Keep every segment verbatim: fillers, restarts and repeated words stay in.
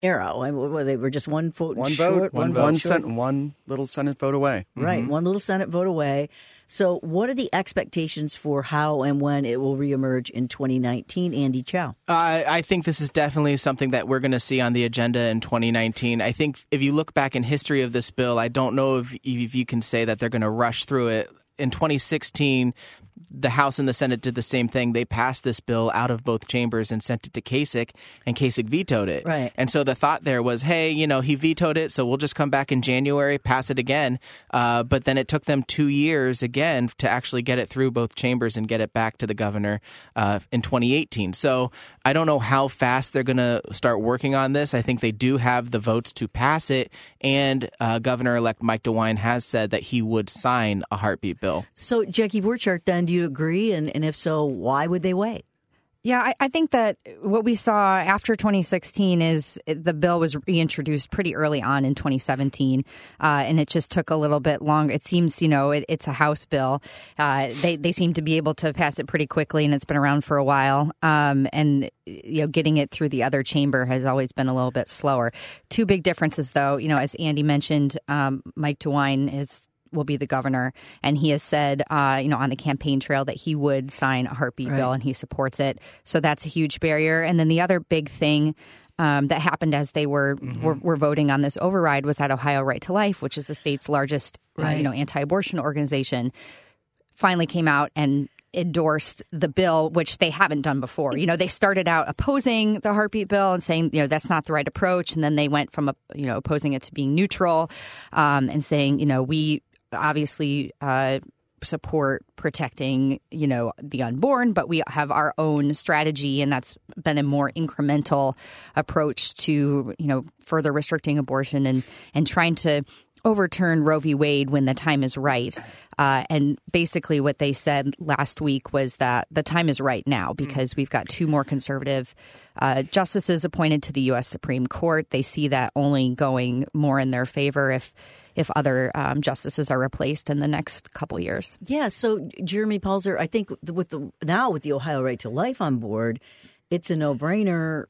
era. I mean, well, they were just one vote one short, vote, one, vote one, short. sen- one little Senate vote away. Right, Mm-hmm. one little Senate vote away. So what are the expectations for how and when it will reemerge in twenty nineteen, Andy Chow? Uh, I think this is definitely something that we're going to see on the agenda in twenty nineteen. I think if you look back in history of this bill, I don't know if, if you can say that they're going to rush through it. In twenty sixteen, the House and the Senate did the same thing. They passed this bill out of both chambers and sent it to Kasich, and Kasich vetoed it. Right. And so the thought there was, hey, you know, he vetoed it, so we'll just come back in January, pass it again. Uh, but then it took them two years again to actually get it through both chambers and get it back to the governor uh, in twenty eighteen. So I don't know how fast they're going to start working on this. I think they do have the votes to pass it, and uh, Governor-elect Mike DeWine has said that he would sign a heartbeat bill. So, Jackie Borchardt, then, do you agree? And, and if so, why would they wait? Yeah, I, I think that what we saw after twenty sixteen is the bill was reintroduced pretty early on in twenty seventeen, uh, and it just took a little bit longer. It seems, you know, it, it's a House bill. Uh, they they seem to be able to pass it pretty quickly, and it's been around for a while. Um, and you know, getting it through the other chamber has always been a little bit slower. Two big differences, though. You know, as Andy mentioned, um, Mike DeWine is. will be the governor, and he has said, uh, you know, on the campaign trail that he would sign a heartbeat right. bill, and he supports it. So that's a huge barrier. And then the other big thing um, that happened as they were, mm-hmm. were were voting on this override was that Ohio Right to Life, which is the state's largest, right. uh, you know, anti-abortion organization, finally came out and endorsed the bill, which they haven't done before. You know, they started out opposing the heartbeat bill and saying, you know, that's not the right approach, and then they went from, you know, opposing it to being neutral um, and saying, you know, we obviously uh, support protecting, you know, the unborn, but we have our own strategy, and that's been a more incremental approach to, you know, further restricting abortion and and trying to overturn Roe v. Wade when the time is right. Uh, and basically what they said last week was that the time is right now because we've got two more conservative uh, justices appointed to the U S Supreme Court. They see that only going more in their favor if if other um, justices are replaced in the next couple years. Yeah. So, Jeremy Palzer, I think with the now with the Ohio Right to Life on board, it's a no-brainer.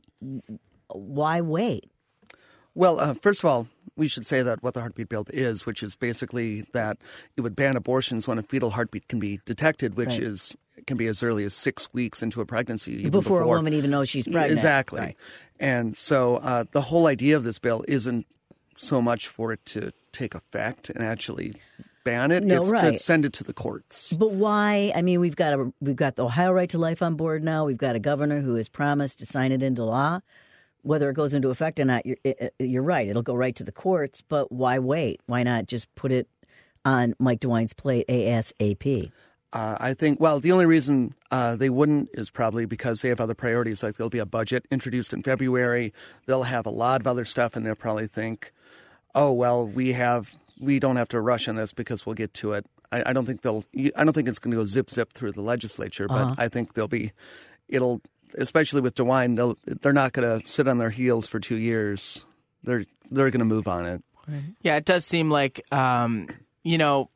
Why wait? Well, uh, first of all, we should say that what the heartbeat bill is, which is basically that it would ban abortions when a fetal heartbeat can be detected, which right. is can be as early as six weeks into a pregnancy. Even before, before a woman even knows she's pregnant. Exactly. Right. And so uh, the whole idea of this bill isn't so much for it to take effect and actually ban it. No, it's right. to send it to the courts. But why? I mean, we've got a we've got the Ohio Right to Life on board now. We've got a governor who has promised to sign it into law. Whether it goes into effect or not, you're, you're right. It'll go right to the courts. But why wait? Why not just put it on Mike DeWine's plate ASAP? Uh, I think, well, the only reason uh, they wouldn't is probably because they have other priorities. Like there'll be a budget introduced in February. They'll have a lot of other stuff, and they'll probably think, oh, well, we have we don't have to rush on this because we'll get to it. I, I don't think they'll. I don't think it's going to go zip zip through the legislature, but uh-huh. I think they'll be. It'll. Especially with DeWine, they'll, they're not going to sit on their heels for two years. They're they're going to move on it. Yeah, it does seem like, um, you know,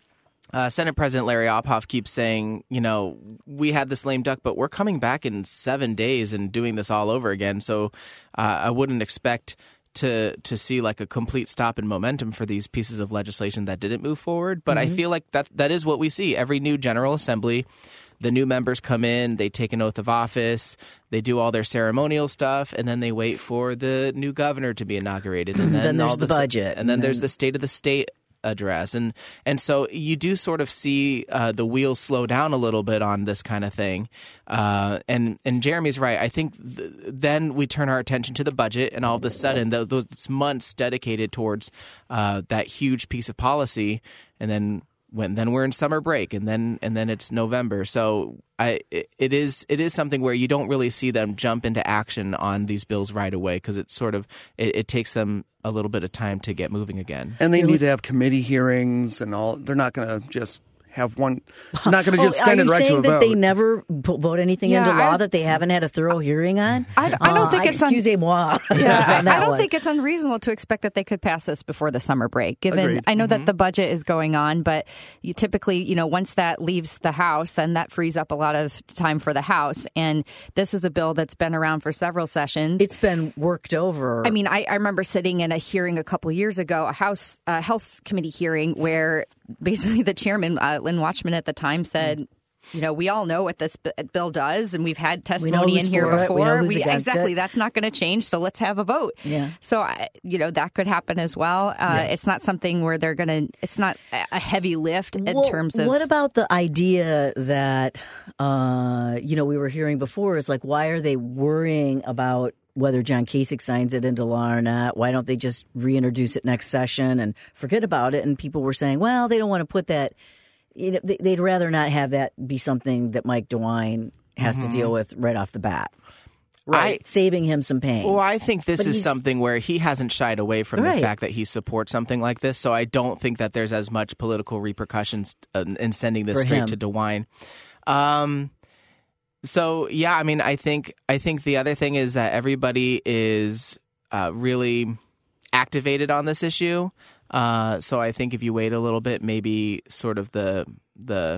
uh, Senate President Larry Ophoff keeps saying, you know, we had this lame duck, but we're coming back in seven days and doing this all over again. So uh, I wouldn't expect to to see like a complete stop in momentum for these pieces of legislation that didn't move forward. But mm-hmm. I feel like that that is what we see. Every new General Assembly, the new members come in, they take an oath of office, they do all their ceremonial stuff, and then they wait for the new governor to be inaugurated. And then, then there's all the this, budget. And then, and then there's the State of the State address. And and so you do sort of see uh, the wheels slow down a little bit on this kind of thing. Uh, and, and Jeremy's right. I think th- then we turn our attention to the budget, and all of a sudden th- those months dedicated towards uh, that huge piece of policy, and then when then we're in summer break, and then and then it's November. So I it, it is it is something where you don't really see them jump into action on these bills right away because it's sort of it, it takes them a little bit of time to get moving again. And they need to have committee hearings and all. They're not going to just have one. I'm not going to just oh, send are it you right to saying a that vote. they never p- vote anything Yeah, into law I- that they haven't had a thorough hearing on? I, I don't Uh, think it's un- excusez-moi. Yeah, I, on that I don't one. think it's unreasonable to expect that they could pass this before the summer break. Given Agreed. I know that the budget is going on, but you typically, you know, once that leaves the House, then that frees up a lot of time for the House. And this is a bill that's been around for several sessions. It's been worked over. I mean, I, I remember sitting in a hearing a couple years ago, a House uh, Health Committee hearing, where basically the chairman, uh, Lynn Watchman at the time, said, you know, we all know what this b- bill does, and we've had testimony who's in here for it. We before. know who's against exactly, it. that's not going to change. So let's have a vote. Yeah. So I, you know, that could happen as well. Uh, yeah. It's not something where they're going to. It's not a heavy lift in well, terms of. What about the idea that, uh, you know, we were hearing before is like, why are they worrying about whether John Kasich signs it into law or not? Why don't they just reintroduce it next session and forget about it? And people were saying, well, they don't want to put that. You know, they'd rather not have that be something that Mike DeWine has Mm-hmm. to deal with right off the bat. Right. I, saving him some pain. Well, I think this But is he's- something where he hasn't shied away from Right. the fact that he supports something like this. So I don't think that there's as much political repercussions uh, in sending this For straight him. to DeWine. Um, so yeah, I mean, I think I think the other thing is that everybody is uh, really activated on this issue. Uh, so I think if you wait a little bit, maybe sort of the the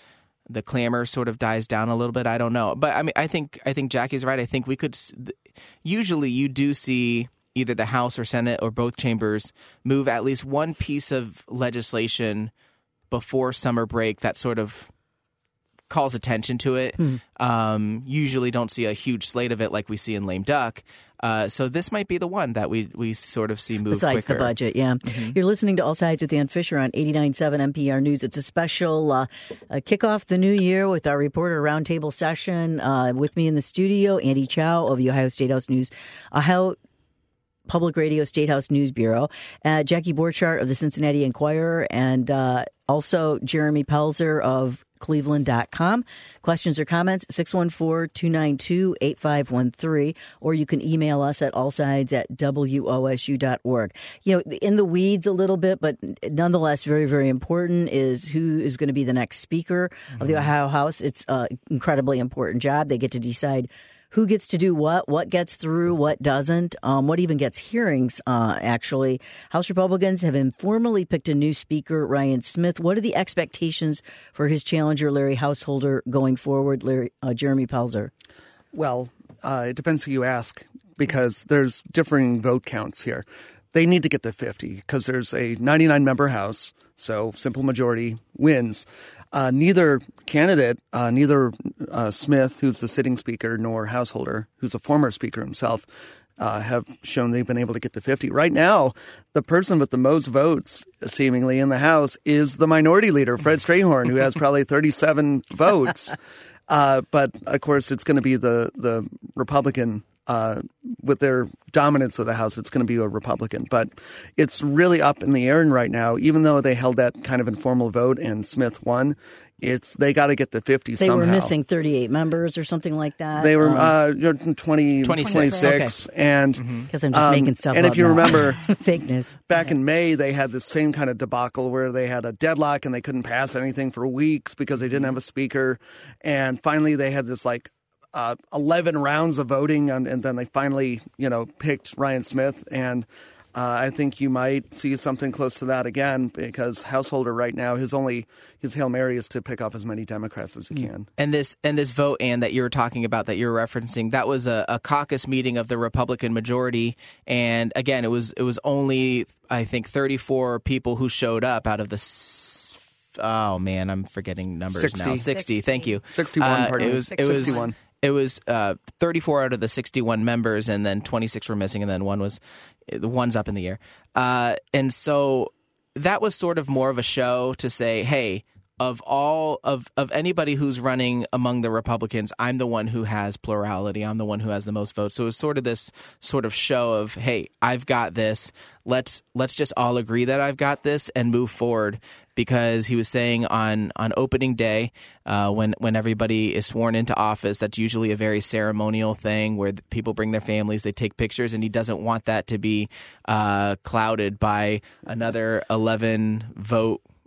the clamor sort of dies down a little bit. I don't know, but I mean, I think I think Jackie's right. I think we could. Usually, you do see either the House or Senate or both chambers move at least one piece of legislation before summer break that sort of calls attention to it. Hmm. Um, usually, don't see a huge slate of it like we see in Lame Duck. Uh, so this might be the one that we we sort of see move Besides quicker. the budget, yeah. Mm-hmm. You're listening to All Sides with Dan Fisher on eighty-nine point seven N P R News. It's a special uh, uh, kick off the new year with our reporter roundtable session. Uh, with me in the studio, Andy Chow of the Ohio State House News, Ohio Public Radio State House News Bureau, uh, Jackie Borchardt of the Cincinnati Enquirer, and uh, also Jeremy Pelzer of Cleveland dot com. Questions or comments, six one four, two nine two, eight five one three, or you can email us at allsides at W O S U dot org. You know, in the weeds a little bit, but nonetheless very, very important is who is going to be the next speaker of the Ohio House. It's an incredibly important job. They get to decide who gets to do what, what gets through, what doesn't, um, what even gets hearings, uh, actually. House Republicans have informally picked a new speaker, Ryan Smith. What are the expectations for his challenger, Larry Householder, going forward, Larry, uh, Jeremy Pelzer? Well, uh, it depends who you ask, because there's differing vote counts here. They need to get to fifty because there's a ninety-nine member House, so simple majority wins. Uh, neither candidate, uh, neither uh, Smith, who's the sitting speaker, nor Householder, who's a former speaker himself, uh, have shown they've been able to get to fifty. Right now, the person with the most votes, seemingly, in the House is the minority leader, Fred Strayhorn, who has probably thirty-seven votes. Uh, but, of course, it's going to be the, the Republican Uh, with their dominance of the House, it's going to be a Republican. But it's really up in the air right now. Even though they held that kind of informal vote and Smith won, it's they got to get to fifty They somehow. were missing thirty-eight members or something like that. They were Um, uh, you know, twenty, twenty-six. twenty-six. And because I'm just um, making stuff and up if you now. remember, fake news. back in May, they had the same kind of debacle where they had a deadlock and they couldn't pass anything for weeks because they didn't have a speaker. And finally, they had this like Uh, eleven rounds of voting, and, and then they finally, you know, picked Ryan Smith. And uh, I think you might see something close to that again, because Householder right now, his only his Hail Mary is to pick off as many Democrats as he can. And this and this vote, Ann, that you were talking about, that you're referencing, that was a, a caucus meeting of the Republican majority. And again, it was it was only, I think, thirty-four people who showed up out of the. S- oh man, I'm forgetting numbers sixty. now. Sixty. Thank you. sixty-one. Uh, pardon it me. was. It was. sixty-one. It was uh, thirty-four out of the sixty-one members, and then twenty-six were missing, and then one was the one's up in the air. Uh, and so that was sort of more of a show to say, hey, of all of, of anybody who's running among the Republicans, I'm the one who has plurality. I'm the one who has the most votes. So it was sort of this sort of show of, hey, I've got this. Let's let's just all agree that I've got this and move forward. Because he was saying on, on opening day, uh, when when everybody is sworn into office, that's usually a very ceremonial thing where people bring their families, they take pictures, and he doesn't want that to be uh, clouded by another eleven vote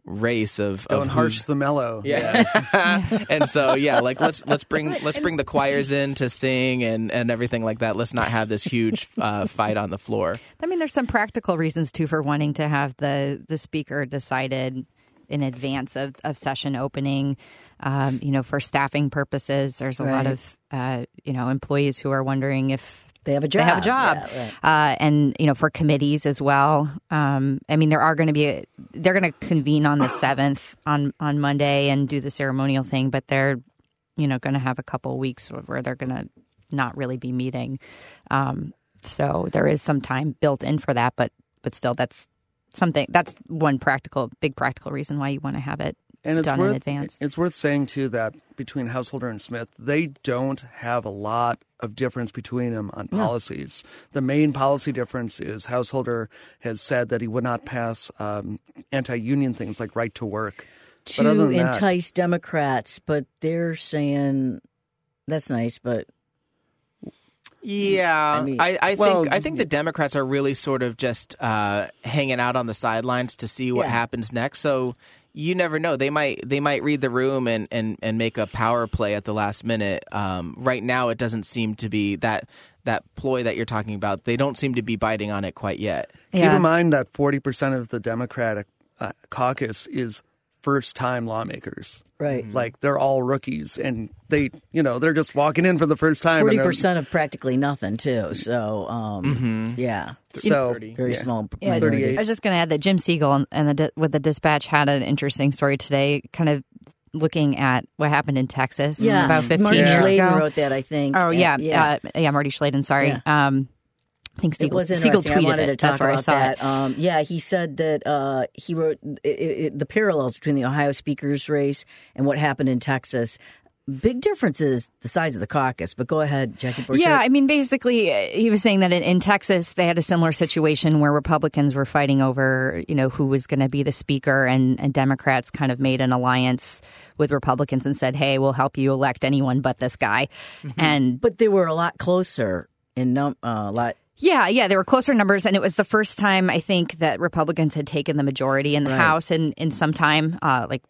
race of Don't of harsh who's- the mellow. Yeah. And so yeah, like let's let's bring let's bring the choirs in to sing and, and everything like that. Let's not have this huge uh, fight on the floor. I mean, there's some practical reasons too for wanting to have the the speaker decided in advance of, of session opening. Um, you know, for staffing purposes, there's a lot Right. of uh, you know employees who are wondering if They have a job. they have a job, Yeah, right. uh, and you know for committees as well. Um, I mean, there are going to be a, they're going to convene on the seventh on on Monday and do the ceremonial thing, but they're you know going to have a couple weeks where they're going to not really be meeting. Um, so there is some time built in for that, but but still, that's something that's one practical, big practical reason why you want to have it And it's done worth, in advance. It's worth saying, too, that between Householder and Smith, they don't have a lot of difference between them on policies. The main policy difference is Householder has said that he would not pass um, anti-union things like right to work. But other To than that- entice Democrats, but they're saying that's nice, but Yeah, I I, mean- I, Well, think I think the Democrats are really sort of just uh, hanging out on the sidelines to see what Yeah. happens next. So you never know; they might they might read the room and, and, and make a power play at the last minute. Um, right now, it doesn't seem to be that that ploy that you're talking about. They don't seem to be biting on it quite yet. Keep Yeah. in mind that forty percent of the Democratic uh, caucus is first-time lawmakers. right. Like, they're all rookies, and they, you know, they're just walking in for the first time. Forty and they're- percent of practically nothing too. So, um, yeah, So, very yeah. small. Yeah, minority. thirty-eight. I was just going to add that Jim Siegel and, and the di- with the Dispatch had an interesting story today, kind of looking at what happened in Texas Yeah, about fifteen Marty years Schladen ago. wrote that, I think. Oh yeah, And- yeah, uh, yeah. Marty Schladen. Sorry. Yeah. Um, I think It Siegel, was Siegel interesting. tweeted I wanted it. to talk That's where about I saw that. it. Um, yeah, he said that uh, he wrote it, it, the parallels between the Ohio speaker's race and what happened in Texas. Big difference is the size of the caucus. But go ahead, Jackie Borchert. Yeah, I mean, basically, uh, he was saying that in, in Texas they had a similar situation where Republicans were fighting over, you know, who was going to be the speaker, and, and Democrats kind of made an alliance with Republicans and said, "Hey, we'll help you elect anyone but this guy." And But they were a lot closer in num- uh, a lot. yeah, yeah, there were closer numbers, and it was the first time I think that Republicans had taken the majority in the Right. House in in some time, uh, like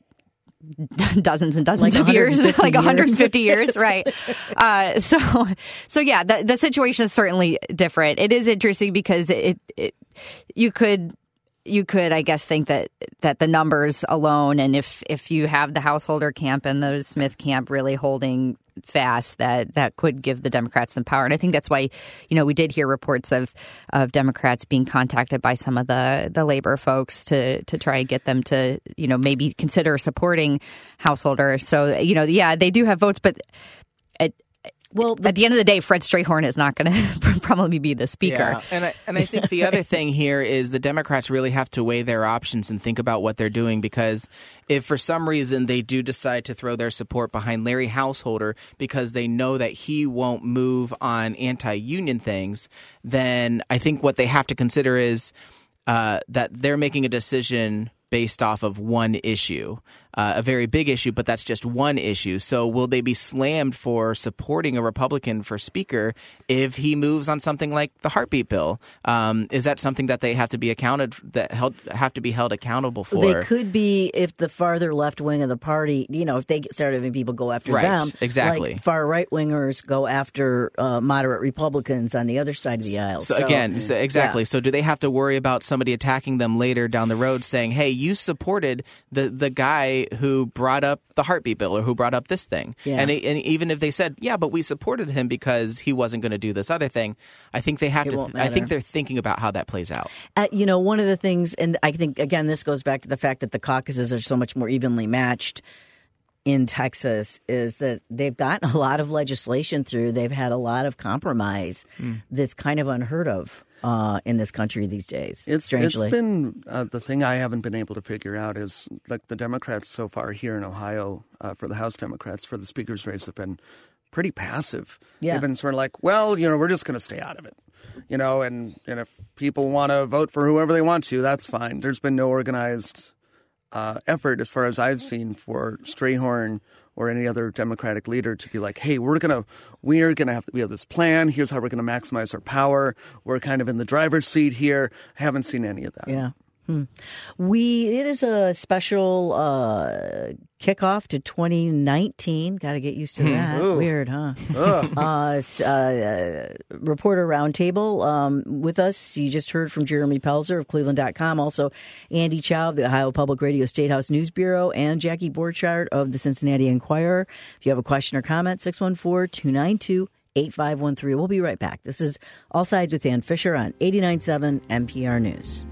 dozens and dozens Like of years, one hundred fifty like one hundred fifty years. years, right? Uh, so, so yeah, the the situation is certainly different. It is interesting because it, it you could. You could, I guess, think that that the numbers alone, and if if you have the Householder camp and the Smith camp really holding fast, that that could give the Democrats some power. And I think that's why, you know, we did hear reports of of Democrats being contacted by some of the the labor folks to to try and get them to, you know, maybe consider supporting Householder. So, you know, yeah, they do have votes, but it, Well, at the end of the day, Fred Strayhorn is not going to probably be the speaker. Yeah. And I, and I think the other thing here is the Democrats really have to weigh their options and think about what they're doing, because if for some reason they do decide to throw their support behind Larry Householder because they know that he won't move on anti-union things, then I think what they have to consider is uh, that they're making a decision based off of one issue, uh, a very big issue, but that's just one issue. So will they be slammed for supporting a Republican for speaker if he moves on something like the heartbeat bill? Um, is that something that they have to be accounted that held, have to be held accountable for? they could be if the farther left wing of the party, you know, if they start having people go after Right, them. exactly. Like far right wingers go after uh, moderate Republicans on the other side of the aisle. So, again, so exactly. yeah. So do they have to worry about somebody attacking them later down the road saying, hey, you supported the, the guy who brought up the heartbeat bill or who brought up this thing? Yeah. And, and even if they said, yeah, but we supported him because he wasn't going to do this other thing, I think they have It to. won't I think matter. they're thinking about how that plays out. Uh, you know, one of the things, and I think, again, this goes back to the fact that the caucuses are so much more evenly matched in Texas, is that they've gotten a lot of legislation through. They've had a lot of compromise Mm. that's kind of unheard of uh, in this country these days, It's strangely. it's been uh, the thing I haven't been able to figure out is like the Democrats so far here in Ohio uh, for the House Democrats for the speaker's race have been pretty passive. Yeah. They've been sort of like, well, you know, we're just going to stay out of it, you know, and and if people want to vote for whoever they want to, that's fine. There's been no organized uh, effort, as far as I've seen, for Strayhorn or any other Democratic leader to be like, hey, we're gonna we're gonna have we have this plan. Here's how we're gonna maximize our power. We're kind of in the driver's seat here. I haven't seen any of that. yeah. We it is a special uh, kickoff to twenty nineteen. Got to get used to that. Ooh. Weird, huh? uh, s- uh, uh, reporter roundtable um, with us. You just heard from Jeremy Pelzer of Cleveland dot com. Also, Andy Chow of the Ohio Public Radio Statehouse News Bureau, and Jackie Borchardt of the Cincinnati Enquirer. If you have a question or comment, six one four, two nine two, eight five one three. We'll be right back. This is All Sides with Ann Fisher on eighty-nine point seven N P R News.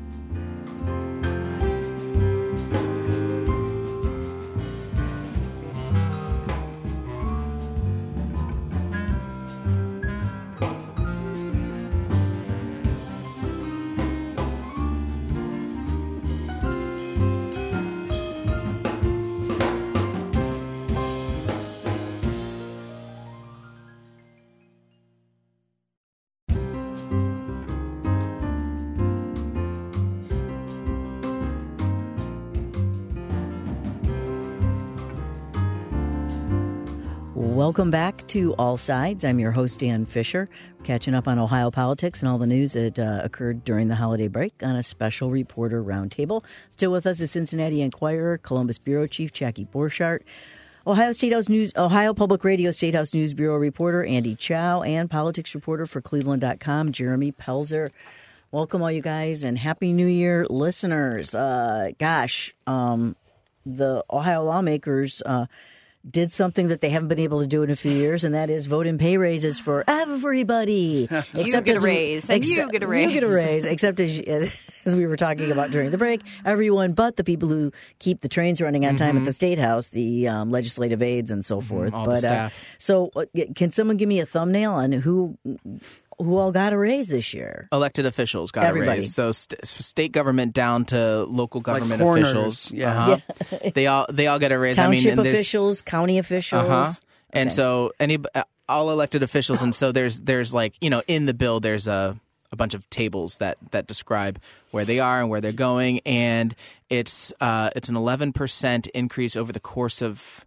Welcome back to All Sides. I'm your host, Ann Fisher, catching up on Ohio politics and all the news that uh, occurred during the holiday break on a special reporter roundtable. Still with us is Cincinnati Enquirer, Columbus Bureau Chief Jackie Borchardt, Ohio Statehouse News, Ohio Public Radio Statehouse News Bureau reporter Andy Chow, and politics reporter for Cleveland dot com, Jeremy Pelzer. Welcome, all you guys, and Happy New Year, listeners. Uh, gosh, um, the Ohio lawmakers Uh, did something that they haven't been able to do in a few years, and that is vote in pay raises for everybody. You get a as we- raise, and ex- you get a raise. You get a raise, except as, as we were talking about during the break, everyone but the people who keep the trains running on time at the State House, the um, legislative aides and so forth. all the but staff. Uh, so, uh, can someone give me a thumbnail on who who all got a raise this year? Elected officials got Everybody. a raise. So st- state government down to local government corners, officials. yeah. Uh-huh. they all they all get a raise. Township I mean, and there's- officials, county officials. Uh-huh. And Okay. so any uh, all elected officials, and so there's there's like, you know, in the bill there's a a bunch of tables that that describe where they are and where they're going, and it's uh it's an eleven percent increase over the course of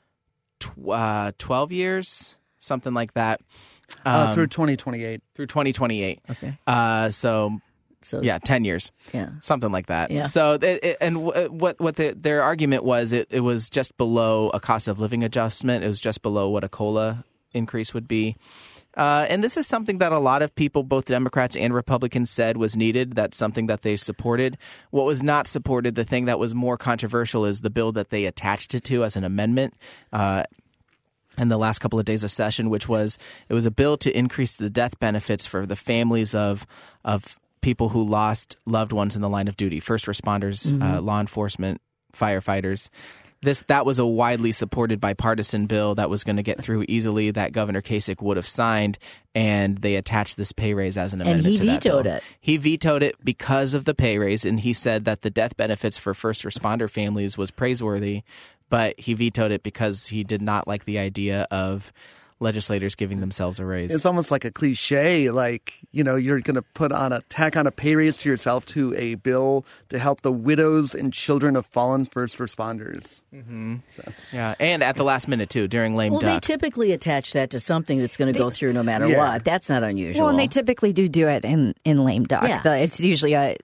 tw- uh, twelve years, something like that. uh, Um, through twenty twenty-eight. through twenty twenty-eight. Okay. Uh so So yeah, ten years. yeah. Something like that. Yeah. So, it, it- and w- what what the, their argument was, it, it was just below a cost of living adjustment. It was just below what a COLA increase would be. Uh, and this is something that a lot of people, both Democrats and Republicans, said was needed. That's something that they supported. What was not supported, the thing that was more controversial, is the bill that they attached it to as an amendment. Uh, in the last couple of days of session, which was it was a bill to increase the death benefits for the families of of people who lost loved ones in the line of duty, first responders, uh, law enforcement, firefighters. This that was a widely supported bipartisan bill that was going to get through easily, that Governor Kasich would have signed, and they attached this pay raise as an And amendment he to that vetoed bill. it. He vetoed it because of the pay raise, and he said that the death benefits for first responder families was praiseworthy, but he vetoed it because he did not like the idea of legislators giving themselves a raise. It's almost like a cliche, like, you know, you're going to put on a tack on a pay raise to yourself to a bill to help the widows and children of fallen first responders. Mm-hmm. So. Yeah, and at the last minute too, during lame Well, they duck. typically attach that to something that's going to go through no matter Yeah. what. That's not unusual. Well, and they typically do do it in, in lame duck. Yeah. The, it's usually a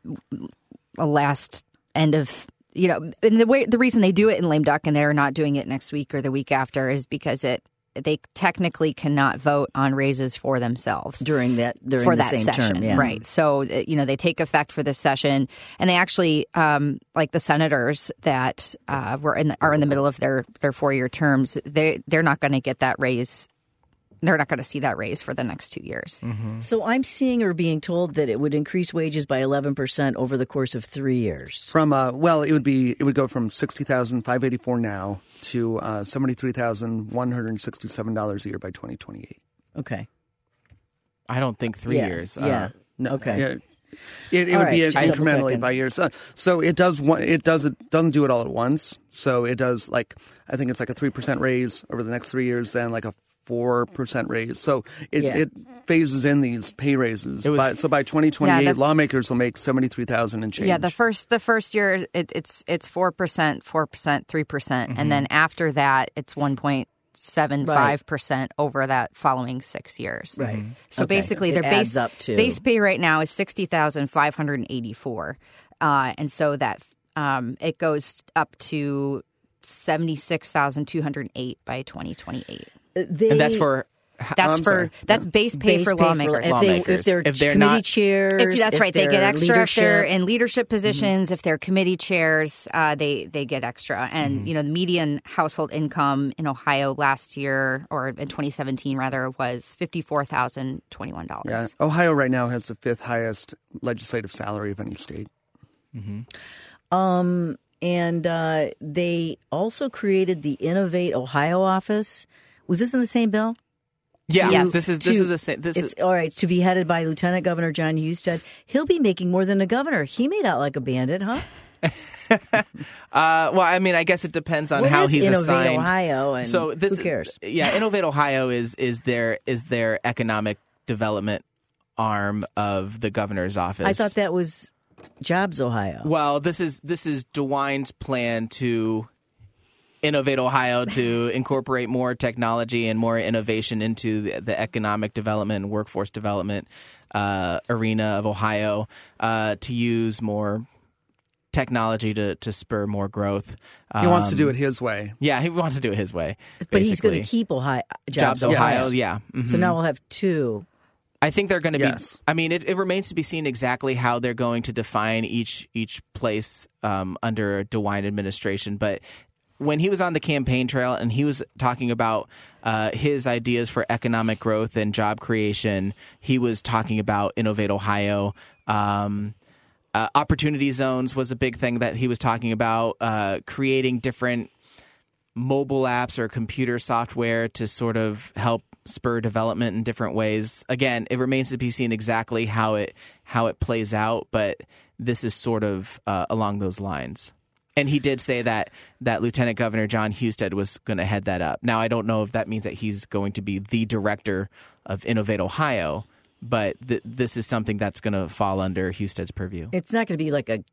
a last end of, you know, and the way the reason they do it in lame duck and they're not doing it next week or the week after is because it they technically cannot vote on raises for themselves during that during for the that same session, term, yeah. right? So uh, you know they take effect for this session, and they actually, um, like the senators that uh, were in the, are in the middle of their their four year terms, they they're not going to get that raise. They're not going to see that raise for the next two years. Mm-hmm. So I'm seeing or being told that it would increase wages by eleven percent over the course of three years. From uh, well, it would be it would go from sixty thousand five eighty four now to uh, seventy three thousand one hundred sixty seven dollars a year by twenty twenty eight. Okay. I don't think three yeah. years. Uh, Yeah. No, Okay. yeah. It, it All would right, be just double incrementally checking. by years. So, so it does one. It does it doesn't do it all at once. So it does like I think it's like a three percent raise over the next three years, then like a four percent raise. So it, Yeah. it phases in these pay raises. It was- by, so by twenty twenty eight, Yeah, the- lawmakers will make seventy three thousand and change. Yeah, the first the first year it, it's it's four percent, four percent, three percent, and then after that it's one point seven five percent over that following six years. Right. So Okay. basically, It their adds base up to- base pay right now is sixty thousand five hundred eighty four, uh, and so that um, it goes up to seventy six thousand two hundred eight by twenty twenty eight. They, And that's for That's I'm for sorry. that's base pay base for pay lawmakers. if, they, Lawmakers. if they're, If they're committee not- chairs. If that's if right, they get they're extra if they're leadership. in leadership positions. If they're committee chairs, uh, they they get extra. And you know, the median household income in Ohio last year, or in twenty seventeen rather, was fifty four thousand twenty one dollars. Yeah, Ohio right now has the fifth highest legislative salary of any state. Um, and uh, they also created the Innovate Ohio office. Was this in the same bill? Yeah, Yes. this is this To- is the same. This it's is all right. To be headed by Lieutenant Governor John Husted. He'll be making more than the governor. He made out like a bandit, huh? uh, well, I mean, I guess it depends on What how is he's Innovate assigned. Ohio, and so this, who cares? Yeah, Innovate Ohio is is their is their economic development arm of the governor's office. I thought that was Jobs Ohio. Well, this is this is DeWine's plan to innovate Ohio to incorporate more technology and more innovation into the, the economic development and workforce development uh, arena of Ohio, uh, to use more technology to, to spur more growth. He wants to Um, do it his way. Yeah, he wants to do it his way. but he's going basically. to keep Ohio Jobs Jobs, Ohio. Yes. Yeah. Mhm. So now we'll have two. I think they're going to be. Yes. I mean, it, it remains to be seen exactly how they're going to define each each place um, under a DeWine administration. But when he was on the campaign trail and he was talking about uh, his ideas for economic growth and job creation, he was talking about Innovate Ohio. Um, uh, opportunity zones was a big thing that he was talking about. Uh, creating different mobile apps or computer software to sort of help spur development in different ways. Again, it remains to be seen exactly how it how it plays out, but this is sort of uh, along those lines. And he did say that that Lieutenant Governor John Husted was going to head that up. Now, I don't know if that means that he's going to be the director of Innovate Ohio, but th- this is something that's going to fall under Husted's purview. It's not going to be like a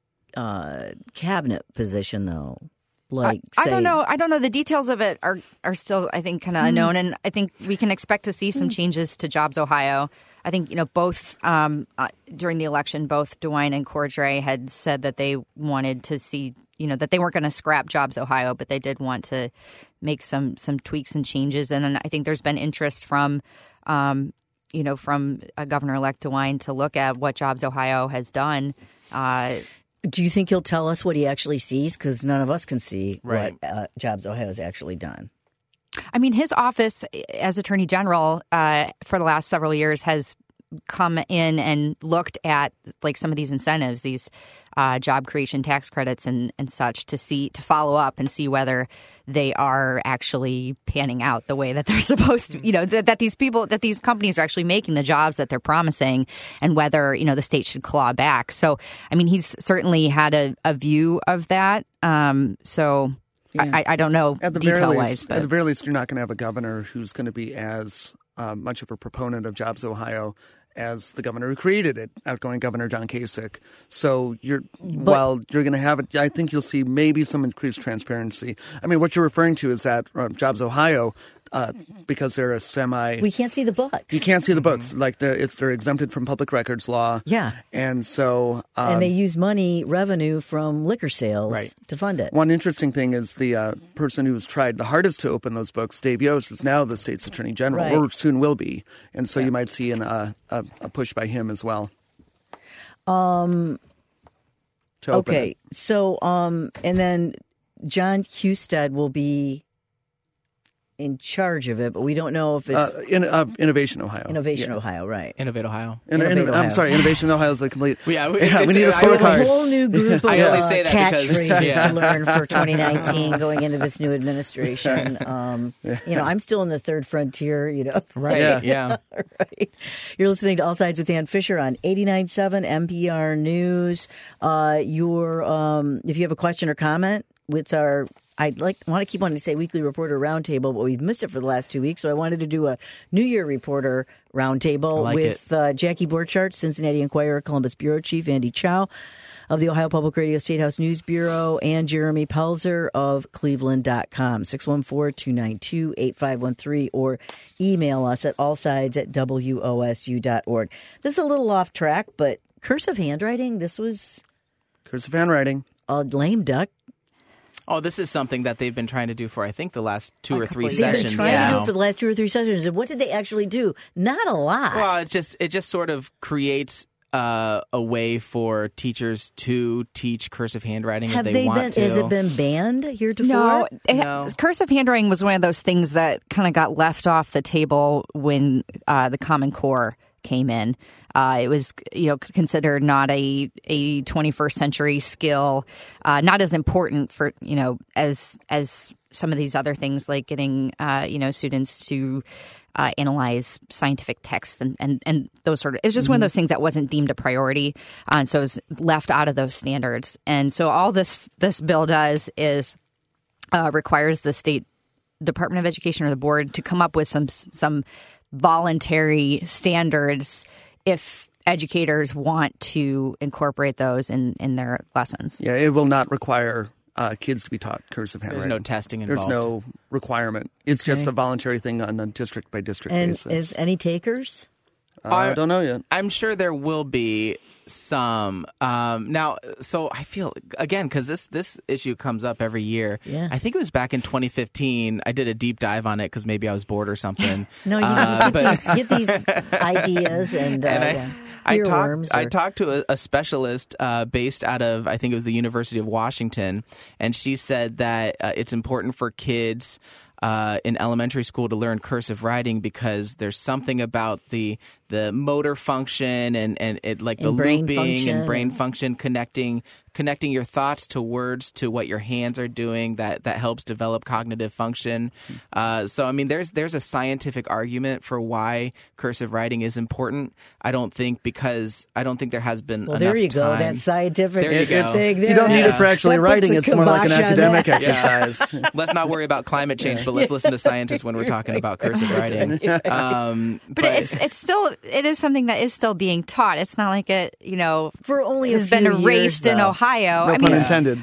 uh, cabinet position, though. Like I, I say- don't know. I don't know. The details of it are are still, I think, kind of unknown, and I think we can expect to see some changes to Jobs Ohio. I think you know both um, uh, during the election, both DeWine and Cordray had said that they wanted to see, you know, that they weren't going to scrap Jobs Ohio, but they did want to make some some tweaks and changes. And then I think there's been interest from, um, you know, from uh, Governor-elect DeWine to look at what Jobs Ohio has done. Uh, Do you think he'll tell us what he actually sees? Because none of us can see Right. what uh, Jobs Ohio has actually done. I mean, his office as Attorney General uh, for the last several years has come in and looked at like some of these incentives, these uh, job creation tax credits and, and such to see to follow up and see whether they are actually panning out the way that they're supposed to, you know, that, that these people, that these companies are actually making the jobs that they're promising and whether, you know, the state should claw back. So, I mean, he's certainly had a, a view of that. Um, so I, I don't know At the very detail wise, least, but at the very least, you're not going to have a governor who's going to be as uh, much of a proponent of Jobs Ohio as the governor who created it, outgoing Governor John Kasich. So you're while you're going to have it, I think you'll see maybe some increased transparency. I mean, what you're referring to is that uh, Jobs Ohio, uh, because they're a semi. We can't see the books. You can't see the books, like they're, it's they're exempted from public records law. Yeah. and so um, and they use money, revenue from liquor sales Right. to fund it. One interesting thing is the uh, person who's tried the hardest to open those books, Dave Yost, is now the state's attorney general, Right. or soon will be, and so you might see an, uh, a, a push by him as well. Um. To open Okay, it. so um, and then John Husted will be in charge of it, but we don't know if it's Uh, in, uh, Innovation Ohio. Innovation Yeah. Ohio, right? Innovate Ohio. In- in- Innovate Ohio. I'm sorry, Innovation Ohio is a complete. Yeah, yeah, it's- we need a it's- I We have a scorecard. whole new group of I only uh, say that because- catchphrases yeah. to learn for twenty nineteen going into this new administration. Um, you know, I'm still in the third frontier, you know. Right. Yeah. Yeah. Right. You're listening to All Sides with Ann Fisher on eighty-nine point seven N P R News. Uh, your, um, if you have a question or comment, it's our I'd like want to keep wanting to say weekly reporter roundtable, but we've missed it for the last two weeks. So I wanted to do a New Year reporter roundtable I like with uh, Jackie Borchardt, Cincinnati Enquirer, Columbus bureau chief, Andy Chow, of the Ohio Public Radio State House News Bureau, and Jeremy Pelzer of Cleveland dot com. six one four, two nine two, eight five one three or email us at allsides at W O S U dot org. This is a little off track, but cursive handwriting, this was Cursive handwriting. a lame duck. Oh, this is something that they've been trying to do for, I think, the last two or three couple of They've years. been sessions trying now. to do it for the last two or three sessions. And what did they actually do? Not a lot. Well, it just it just sort of creates uh, a way for teachers to teach cursive handwriting Have if they, they want been? to. Has it been banned heretofore? No, it, No. cursive handwriting was one of those things that kind of got left off the table when uh, the Common Core came in. Uh, it was, you know, considered not a a twenty-first century skill, uh, not as important for, you know, as as some of these other things like getting, uh, you know, students to uh, analyze scientific texts and, and, and those sort of. It was just mm-hmm. one of those things that wasn't deemed a priority, uh, and so it was left out of those standards. And so all this this bill does is uh, requires the state Department of Education or the board to come up with some some voluntary standards if educators want to incorporate those in, in their lessons. Yeah, it will not require uh, kids to be taught cursive There's handwriting. no testing involved. There's no requirement. It's just a voluntary thing on a district by district And basis. is any takers? uh, I don't know yet. I'm sure there will be some. Um, now, so I feel, again, because this, this issue comes up every year. Yeah. I think it was back in twenty fifteen. I did a deep dive on it because maybe I was bored or something. No, you Uh, get, these, get these ideas and, uh, And I- yeah, I talked. earworms I or- talked to a, a specialist uh, based out of, I think it was the University of Washington, and she said that uh, it's important for kids uh, in elementary school to learn cursive writing because there's something about the the motor function and and it like the And brain looping function. and brain function connecting connecting your thoughts to words to what your hands are doing that that helps develop cognitive function. Uh, so I mean, there's there's a scientific argument for why cursive writing is important. I don't think because I don't think there has been Well, enough there you go. time. That scientific There you go. thing. You don't need there. it for actually That puts writing. the It's more like an kibosh on academic that. exercise. Let's not worry about climate change, but let's listen to scientists when we're talking about cursive writing. Um, But, it's it's still it is something that is still being taught. It's not like it, you know, For only a has been few erased years, in though. Ohio. No I pun mean, intended.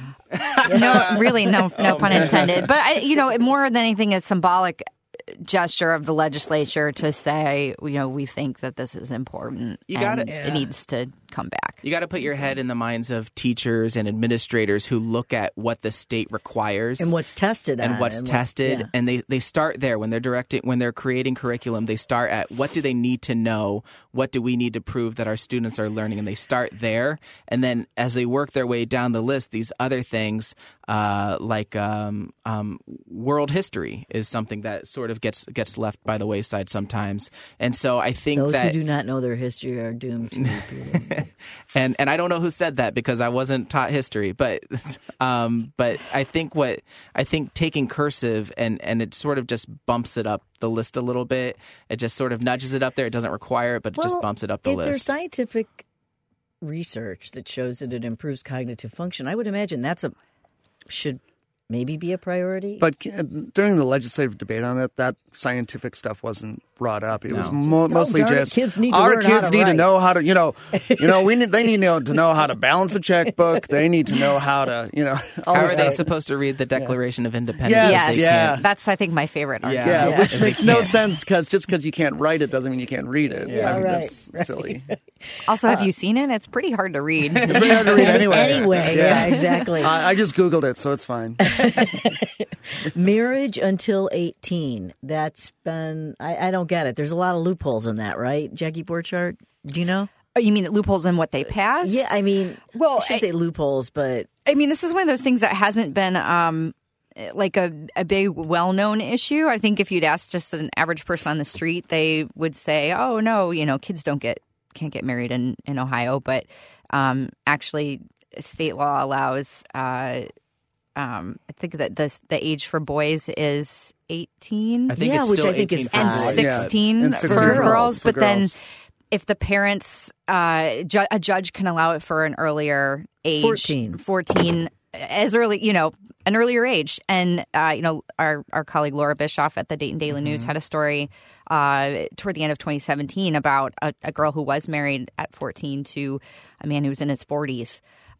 no, really, no, no Oh, pun intended. But I, you know, more than anything, a symbolic gesture of the legislature to say, you know, we think that this is important. You got and it. It needs to come back. You got to put your head in the minds of teachers and administrators who look at what the state requires And what's tested and on what's and what- tested, yeah. and they, they start there when they're directing when they're creating curriculum. They start at what do they need to know, what do we need to prove that our students are learning, and they start there. And then as they work their way down the list, these other things uh, like um, um, world history is something that sort of gets gets left by the wayside sometimes. And so I think Those that who do not know their history are doomed to repeat it. and and I don't know who said that because I wasn't taught history, but um, but I think what I think taking cursive and and it sort of just bumps it up the list a little bit. It just sort of nudges it up there. It doesn't require it, but it just Well, bumps it up the if there's list. scientific research that shows that it improves cognitive function, I would imagine that's a should maybe be a priority. But uh, during the legislative debate on it, that scientific stuff wasn't brought up. It was No. mo- Just, oh, mostly darn it, just kids need to our learn how kids to need to write. know how to, you know, you know, we need, they need to know, to know how to balance a checkbook. They need to know how to, you know, all How this are they stuff. supposed to read the Declaration of Independence? Yes, if Yes, they yeah. can't? That's I think my favorite argument. Yeah. Yeah, Yeah. which makes no sense because just because you can't write it doesn't mean you can't read it. Yeah, I mean, right, that's right. silly. Also, have you seen it? It's pretty hard to read. It's pretty hard to read anyway. Anyway, yeah, exactly. I, I just Googled it, so it's fine. Marriage until eighteen. That's been, I, I don't get it. There's a lot of loopholes in that, right? Jackie Borchardt, do you know? Oh, you mean loopholes in what they passed? Yeah, I mean, Well, I shouldn't I- say loopholes, but I mean, this is one of those things that hasn't been um, like a, a big, well-known issue. I think if you'd ask just an average person on the street, they would say, "Oh no, you know, kids don't get can't get married in in Ohio." But um, actually, state law allows. Uh, um, I think that the the age for boys is eighteen. I think Yeah, it's which still I think is eighteen for and odd. boys. Yeah. sixteen And for, sixteen for girls. girls, for But then, girls. if the parents, uh, ju- a judge can allow it for an earlier age, fourteen. fourteen, as early, you know, an earlier age. And uh, you know, our our colleague Laura Bischoff at the Dayton Daily News had a story uh, toward the end of twenty seventeen about a, a girl who was married at fourteen to a man who was in his forties.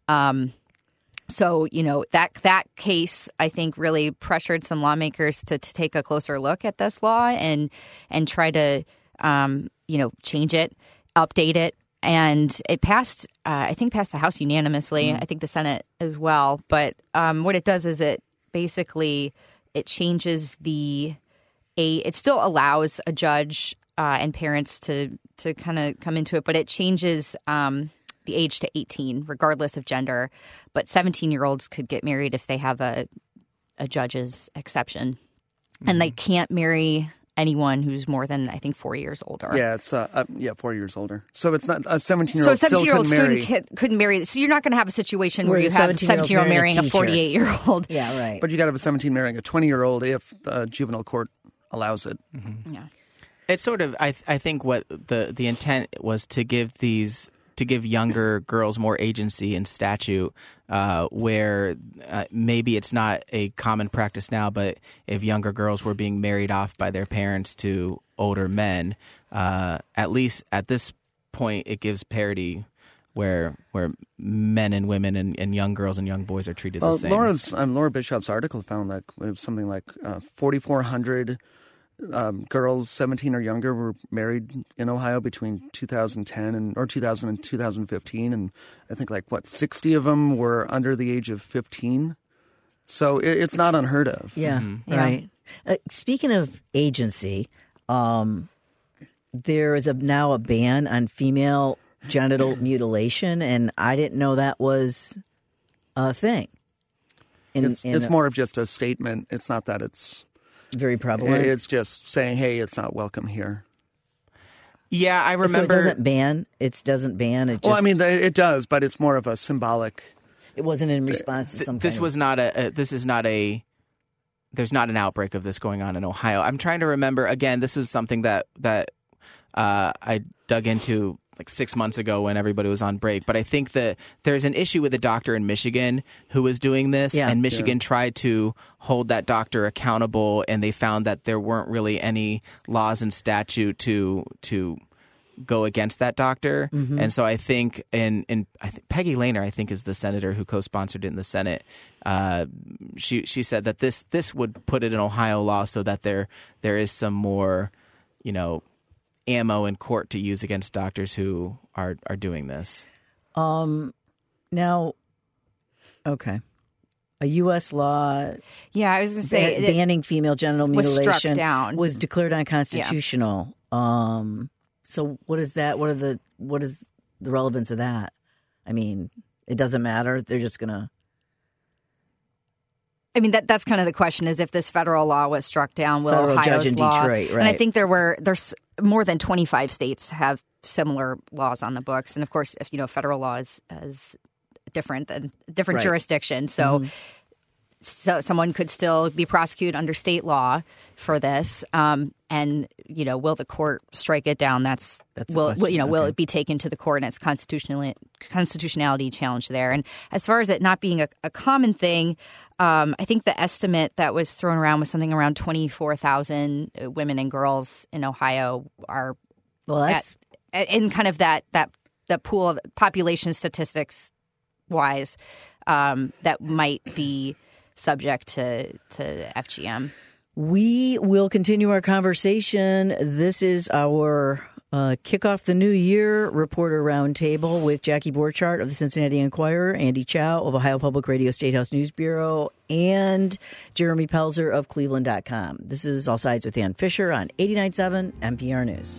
Um, so, you know, that that case, I think, really pressured some lawmakers to, to take a closer look at this law and and try to, um, you know, change it, update it. And it passed, uh, I think, passed the House unanimously. Mm. I think the Senate as well. But um, what it does is it basically it changes the a. It still allows a judge uh, and parents to to kind of come into it, but it changes um, the age to eighteen, regardless of gender. But seventeen-year-olds could get married if they have a a judge's exception, mm. and they can't marry anyone who's more than, I think, four years older. Yeah, it's uh, uh yeah, four years older. So it's not a seventeen-year-old. So a seventeen-year-old still couldn't marry. student couldn't marry. So you're not going to have a situation where, Where you the have a seventeen-year-old's seventeen-year-old marrying marrying a a teacher. forty-eight-year-old. Yeah, right. But you got to have a seventeen marrying a twenty-year-old if the juvenile court allows it. Mm-hmm. Yeah. It's sort of, I, th- I think what the, the intent was to give these, to give younger girls more agency in statute, uh, where uh, maybe it's not a common practice now, but if younger girls were being married off by their parents to older men, uh, at least at this point, it gives parity where where men and women and, and young girls and young boys are treated Well, the same. Laura's um, Laura Bishop's article found that it was something like uh, forty-four hundred um, girls seventeen or younger were married in Ohio between two thousand ten and or two thousand and two thousand fifteen, and I think like what sixty of them were under the age of fifteen. So it, it's not unheard of. Yeah, Mm-hmm. right. Uh, speaking of agency, um, there is a, now a ban on female genital mutilation, and I didn't know that was a thing. In, It's, in it's a- more of just a statement. It's not that it's. very prevalent. It's just saying, "Hey, it's not welcome here." Yeah, I so it remember. doesn't ban. It doesn't ban. It just, Well, I mean, it it does, but it's more of a symbolic. it wasn't in response to th- some. this kind was not a, a. This is not a. There's not an outbreak of this going on in Ohio. I'm trying to remember. Again, this was something that that uh, I dug into like six months ago when everybody was on break. But I think that there's an issue with a doctor in Michigan who was doing this, Yeah. and Michigan tried to hold that doctor accountable, and they found that there weren't really any laws and statute to to go against that doctor. Mm-hmm. And so I think, in in I think Peggy Lehner, I think, is the senator who co-sponsored it in the Senate. Uh, she she said that this this would put it in Ohio law so that there there is some more, you know, ammo in court to use against doctors who are are doing this. Um, now, okay, a U S law Yeah, I was going to say ba- it- banning female genital was struck mutilation down. was declared unconstitutional. Um, so what is that? What are the what is the relevance of that? I mean, it doesn't matter. They're just gonna. I mean, that that's kind of the question: is if this federal law was struck down, will Federal Ohio's judge in law? Detroit, And I right. think there were there's more than twenty-five states have similar laws on the books, and of course, if you know, federal law is, is different than different Right. jurisdiction. So, Mm-hmm. so someone could still be prosecuted under state law for this. Um, and you know, will the court strike it down? That's, That's the will, question. will you know will Okay. it be taken to the court and its constitutionally constitutionality challenge there? And as far as it not being a, a common thing. Um, I think the estimate that was thrown around was something around twenty-four thousand women and girls in Ohio are Well, that's at, in kind of that that that pool of population statistics wise um, that might be subject to to F G M. we will continue our conversation. This is our uh, kick off the new year reporter roundtable with Jackie Borchardt of the Cincinnati Enquirer, Andy Chow of Ohio Public Radio State House News Bureau, and Jeremy Pelzer of Cleveland dot com. This is All Sides with Ann Fisher on eighty-nine point seven N P R News.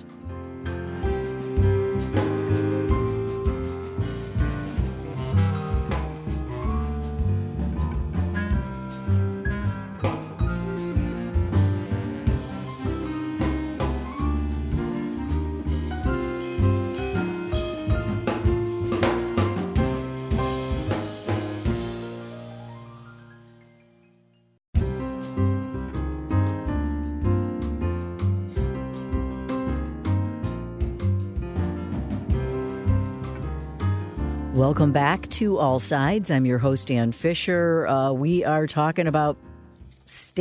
Welcome back to All Sides. I'm your host, Ann Fisher. Uh, we are talking about state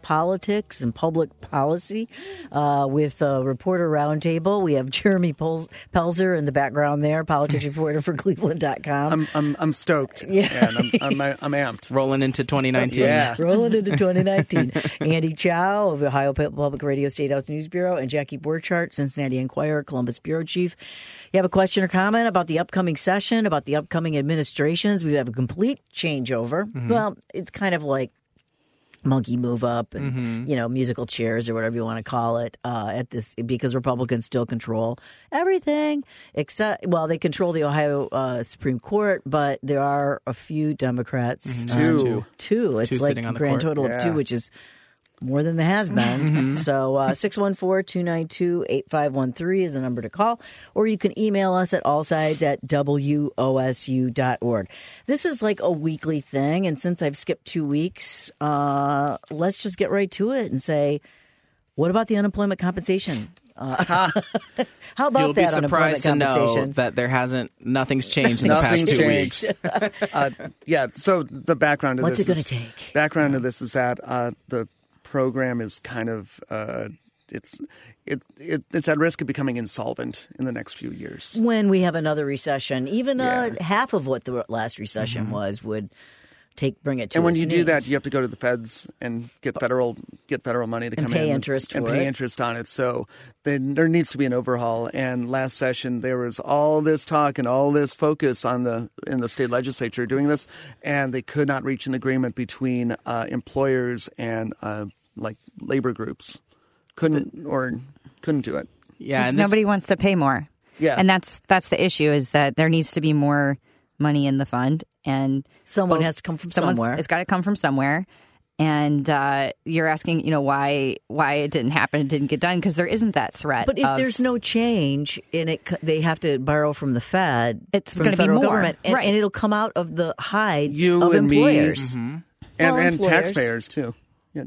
politics and public policy uh, with a reporter roundtable. We have Jeremy Pels- Pelzer in the background there, politics reporter for Cleveland dot com. I'm I'm I'm stoked. Yeah. And I'm, I'm I'm amped. Rolling into twenty nineteen. Yeah. Rolling into twenty nineteen. Andy Chow of Ohio Public Radio State House News Bureau and Jackie Borchardt, Cincinnati Enquirer, Columbus Bureau Chief. You have a question or comment about the upcoming session, about the upcoming administrations? We have a complete changeover. Mm-hmm. Well, it's kind of like monkey move up and, mm-hmm. you know, musical chairs or whatever you want to call it uh, at this, because Republicans still control everything except, well, they control the Ohio uh, Supreme Court, but there are a few Democrats. Mm-hmm. Um, two. Two. It's two like a grand court. total Yeah. of two, which is more than there has been. Mm-hmm. So uh, six one four, two nine two, eight five one three is the number to call. Or you can email us at allsides at W O S U dot org. This is like a weekly thing. And since I've skipped two weeks, uh, let's just get right to it and say, what about the unemployment compensation? Uh, how about You'll be that unemployment surprised to know compensation? that there hasn't, nothing's changed in the Nothing's past two changed. weeks. uh, yeah. So the background of What's this it gonna is, take? Background of this is that uh, the program is kind of uh, it's it, it it's at risk of becoming insolvent in the next few years. When we have another recession, even uh, Yeah. half of what the last recession Mm-hmm. was would take bring it to And when its you do that, knees. you have to go to the feds and get federal get federal money to And come pay in interest and for pay it. interest on it. So then there needs to be an overhaul. And last session there was all this talk and all this focus on the in the state legislature doing this, and they could not reach an agreement between uh, employers and uh, like labor groups. Couldn't or couldn't do it. Yeah, and this, nobody wants to pay more. Yeah. And that's that's the issue, is that there needs to be more money in the fund, and Someone both- has to come from someone's- somewhere. It's got to come from somewhere. And uh, you're asking, you know, why why it didn't happen, it didn't get done, because there isn't that threat. But if of- there's no change in it, they have to borrow from the Fed. It's from gonna the be federal more. government, and, Right. and it'll come out of the hides You of and me. employers. And, Well, and employers. taxpayers too. Yeah.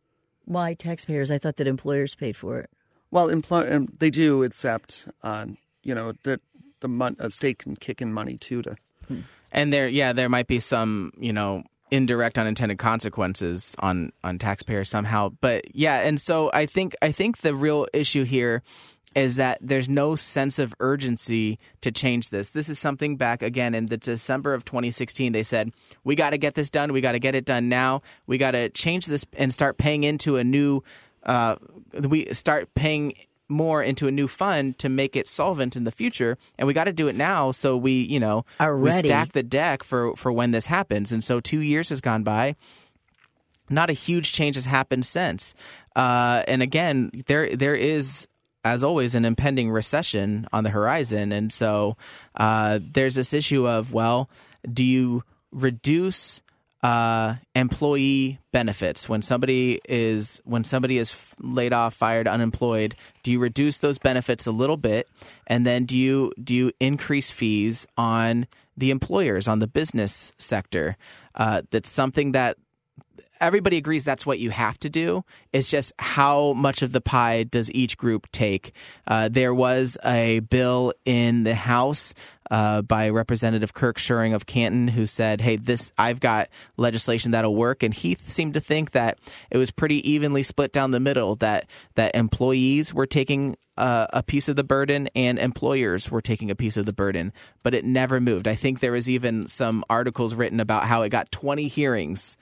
Why taxpayers? I thought that employers paid for it. Well, employ- um, they do, except uh, you know that the mon- uh, state can kick in money too to. and there, yeah, there might be some, you know, indirect unintended consequences on on taxpayers somehow. But yeah, and so I think I think the real issue here is that there's no sense of urgency to change this. This is something back again in the December of twenty sixteen. They said, we got to get this done. We got to get it done now. We got to change this and start paying into a new uh, we start paying more into a new fund to make it solvent in the future, and we got to do it now so we, you know, Are we ready. stack the deck for for when this happens. And so two years has gone by. Not a huge change has happened since. Uh, and again, there there is, as always, an impending recession on the horizon. And so uh, there's this issue of, well, do you reduce uh, employee benefits when somebody is when somebody is f- laid off, fired, unemployed? Do you reduce those benefits a little bit, and then do you do you increase fees on the employers, on the business sector? Uh, that's something that everybody agrees that's what you have to do. It's just how much of the pie does each group take? Uh, there was a bill in the House uh, by Representative Kirk Schuring of Canton who said, hey, this I've got legislation that'll work. And he seemed to think that it was pretty evenly split down the middle, that that employees were taking uh, a piece of the burden and employers were taking a piece of the burden. But it never moved. I think there was even some articles written about how it got twenty hearings,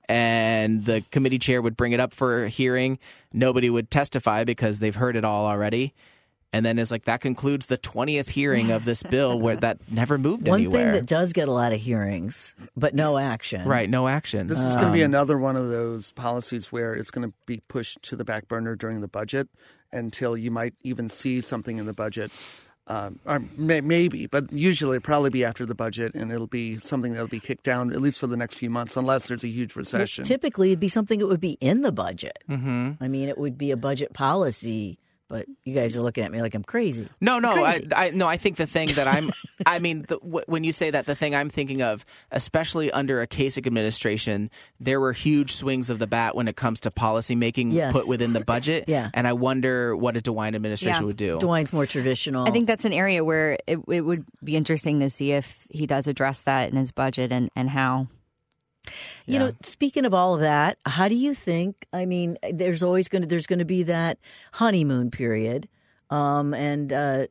and the committee chair would bring it up for a hearing. Nobody would testify because they've heard it all already. And then it's like, that concludes the twentieth hearing of this bill where that never moved One anywhere. thing that does get a lot of hearings, but no action. Right, no action. This is going to be another one of those policies where it's going to be pushed to the back burner during the budget until you might even see something in the budget. Um, or may, maybe, but usually it'll probably be after the budget, and it'll be something that'll be kicked down at least for the next few months, unless there's a huge recession. Typically, it'd be something that would be in the budget. Mm-hmm. I mean, it would be a budget policy. But you guys are looking at me like I'm crazy. No, no, I, Crazy. I, no. I think the thing that I'm, I mean, the, w- when you say that, the thing I'm thinking of, especially under a Kasich administration, there were huge swings of the bat when it comes to policy making Yes. put within the budget. Yeah. And I wonder what a DeWine administration Yeah. would do. DeWine's more traditional. I think that's an area where it, it would be interesting to see if he does address that in his budget, and, and how. You Yeah. know, speaking of all of that, how do you think? I mean, there's always going to there's going to be that honeymoon period, um, and uh,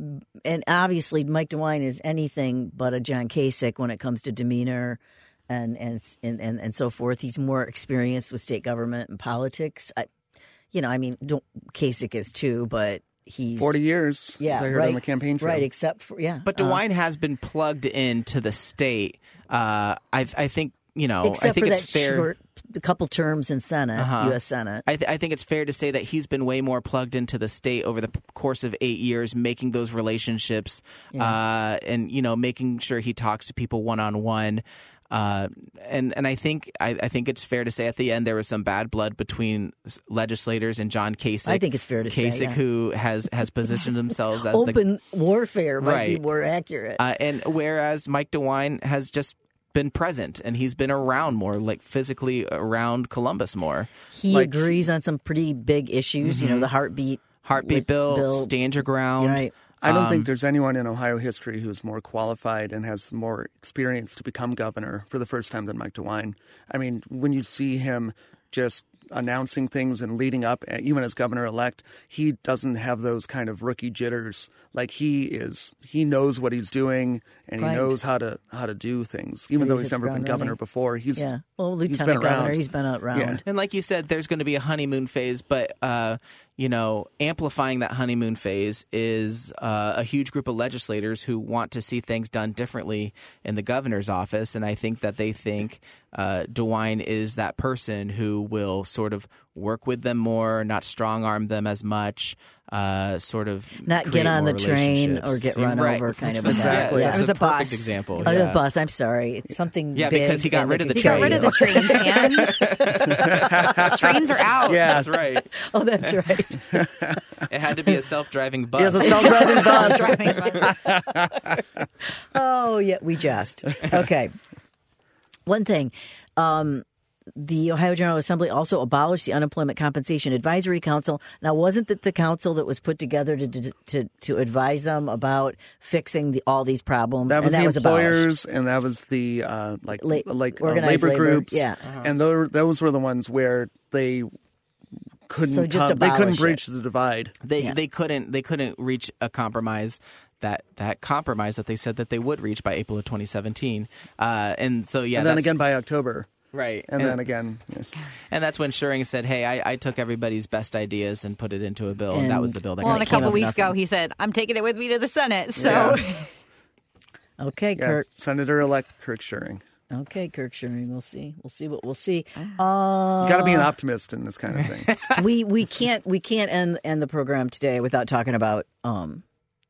and obviously Mike DeWine is anything but a John Kasich when it comes to demeanor and and and and, and so forth. He's more experienced with state government and politics. I, you know, I mean, don't, Kasich is too, but he's forty years, Yeah, as I heard right, on the campaign trail. right? Except for yeah, But uh, DeWine has been plugged into the state. Uh, I, I think, you know, I except think for it's that fair. short, a couple terms in Senate, Uh-huh. U S Senate. I, th- I think it's fair to say that he's been way more plugged into the state over the p- course of eight years, making those relationships, uh, and you know, making sure he talks to people one on one. Uh, and and I think I, I think it's fair to say at the end there was some bad blood between s- legislators and John Kasich. I think it's fair to say, Kasich, yeah. who has has positioned themselves as the Open warfare might be Right. more accurate. uh, and whereas Mike DeWine has just been present and he's been around more, like physically around Columbus more. he like- agrees on some pretty big issues. You know, the heartbeat, Heartbeat like, bill, bill, stand your ground. right? I don't Um, think there's anyone in Ohio history who's more qualified and has more experience to become governor for the first time than Mike DeWine. I mean, when you see him just announcing things and leading up, even as governor-elect, he doesn't have those kind of rookie jitters. Like he is, he knows what he's doing and Right. he knows how to how to do things. Even Ready though to he's hit the never been ground governor running. before, he's Yeah. Well, he's lieutenant been governor, around. he's been around. Yeah. And like you said, there's going to be a honeymoon phase, but uh, you know, amplifying that honeymoon phase is uh, a huge group of legislators who want to see things done differently in the governor's office, and I think that they think uh, DeWine is that person who will sort of work with them more, not strong arm them as much. Uh, sort of Not get create on more the train or relationships. get run right. over, kind of a guy. Exactly. Yeah, Yeah. it's It was a a perfect bus. example. Oh, yeah. the bus. I'm sorry. It's something. Yeah, big because he got and rid that of the could He got kill rid of you. the trains, man. Trains are out. Yeah, That's right. Oh, that's right. It had to be a self-driving bus. he has a self-driving bus. Driving bus. Oh, yeah, we just. Okay. One thing. Um, the Ohio General Assembly also abolished the Unemployment Compensation Advisory Council. Now, wasn't that the council that was put together to to to advise them about fixing the, all these problems? That was and that the was abolished. employers, and that was the uh, like La- like uh, organized labor, labor, groups. yeah. And those those were the ones where they couldn't So just come, they couldn't abolish bridge the divide. They Yeah. they couldn't they couldn't reach a compromise that that compromise that they said that they would reach by April of twenty seventeen. Uh, and so yeah, and then that's- again by October, right, and, then again. yeah. and that's when Schering said, "Hey, I, I took everybody's best ideas and put it into a bill, and, that And- was the bill that Well, got and a came couple up weeks nothing. ago, he said, "I'm taking it with me to the Senate." So, Yeah. Okay, Yeah, Kirk. Senator-elect Kirk Schering. Okay, Kirk Schering. We'll see. We'll see what we'll see. Uh, You got to be an optimist in this kind of thing. we we can't we can't end end the program today without talking about um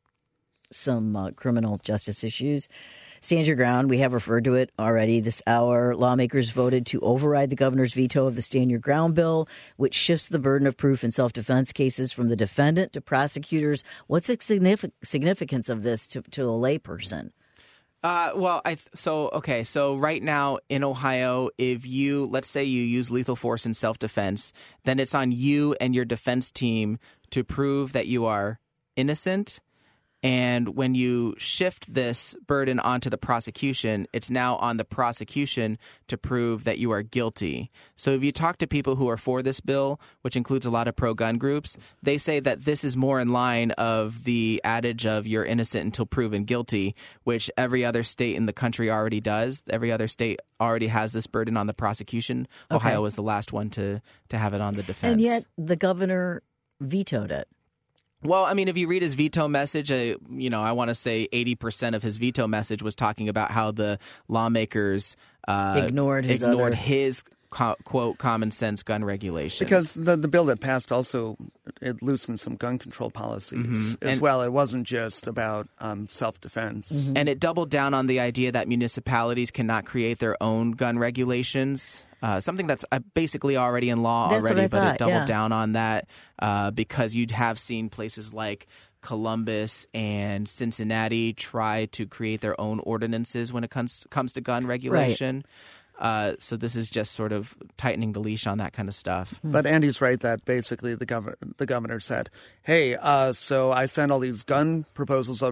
some uh, criminal justice issues. Stand your ground. We have referred to it already this hour. Lawmakers voted to override the governor's veto of the Stand Your Ground bill, which shifts the burden of proof in self-defense cases from the defendant to prosecutors. What's the signific- significance of this to, to a layperson? Uh, well, I th- so okay. So right now in Ohio, if you let's say you use lethal force in self-defense, then it's on you and your defense team to prove that you are innocent. And when you shift this burden onto the prosecution, it's now on the prosecution to prove that you are guilty. So if you talk to people who are for this bill, which includes a lot of pro-gun groups, they say that this is more in line of the adage of you're innocent until proven guilty, which every other state in the country already does. Every other state already has this burden on the prosecution. Ohio was the last one to, to have it on the defense. And yet the governor vetoed it. Well, I mean, if you read his veto message, uh, you know, I want to say eighty percent of his veto message was talking about how the lawmakers uh, Ignored his ignored other- his co- quote common sense gun regulations. Because the the bill that passed also it loosened some gun control policies as And- well. It wasn't just about um, self defense. and it doubled down on the idea that municipalities cannot create their own gun regulations. Uh, something that's uh, basically already in law That's what already, I but thought, it doubled yeah. down on that uh, because you'd have seen places like Columbus and Cincinnati try to create their own ordinances when it comes comes to gun regulation. Uh, so this is just sort of tightening the leash on that kind of stuff. But Andy's right that basically the governor the governor said, "Hey, uh, so I sent all these gun proposals over to you,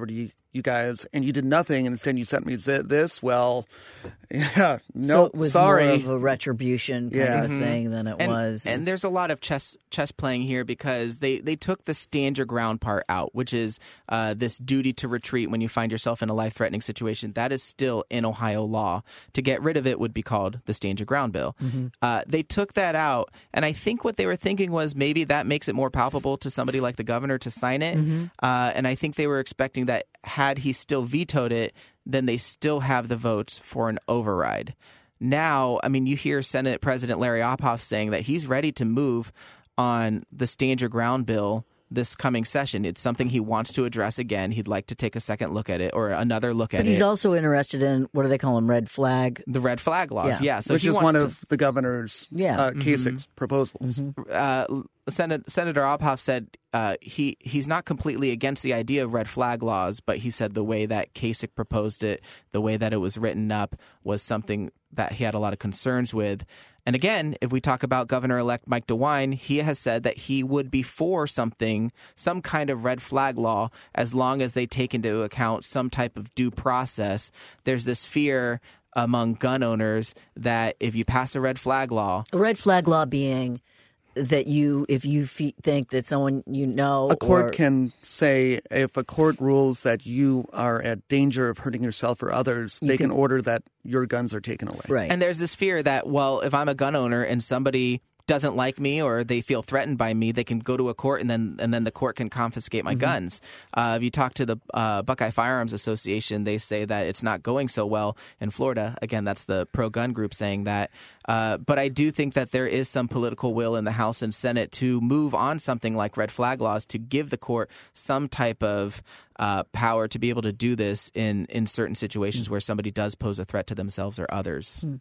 you guys, and you did nothing, and instead you sent me this, well, yeah, no, so it was sorry. more of a retribution kind Yeah. of a thing than it and, was. And there's a lot of chess chess playing here because they, they took the stand your ground part out, which is uh, this duty to retreat when you find yourself in a life-threatening situation. That is still in Ohio law. To get rid of it would be called the stand your ground bill. Mm-hmm. Uh, they took that out, and I think what they were thinking was maybe that makes it more palpable to somebody like the governor to sign it. Mm-hmm. Uh, and I think they were expecting that had he still vetoed it, then they still have the votes for an override. Now, I mean, you hear Senate President Larry Ophoff saying that he's ready to move on the stand your ground bill this coming session. It's something he wants to address again. He'd like to take a second look at it or another look at it. But he's also interested in, what do they call them, red flag? The red flag laws, yeah. Yeah. So Which he is wants one to, of the governor's Yeah. uh, Kasich's Mm-hmm. proposals. uh, Senate, Senator Ophoff said uh, he he's not completely against the idea of red flag laws, but he said the way that Kasich proposed it, the way that it was written up, was something that he had a lot of concerns with. And again, if we talk about Governor-elect Mike DeWine, he has said that he would be for something, some kind of red flag law, as long as they take into account some type of due process. There's this fear among gun owners that if you pass a red flag law, A red flag law being that you, if you fe- think that someone you know, A court or, can say, if a court rules that you are at danger of hurting yourself or others, they can, can- order that your guns are taken away. right? And there's this fear that, well, if I'm a gun owner and somebody doesn't like me or they feel threatened by me, they can go to a court and then and then the court can confiscate my mm-hmm. guns. Uh, if you talk to the uh, Buckeye Firearms Association, they say that it's not going so well in Florida. Again, that's the pro-gun group saying that. Uh, but I do think that there is some political will in the House and Senate to move on something like red flag laws to give the court some type of uh, power to be able to do this in, in certain situations mm-hmm. where somebody does pose a threat to themselves or others. Mm-hmm.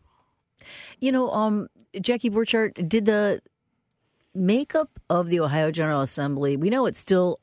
You know, um, Jackie Borchardt, did the makeup of the Ohio General Assembly, we know it's still,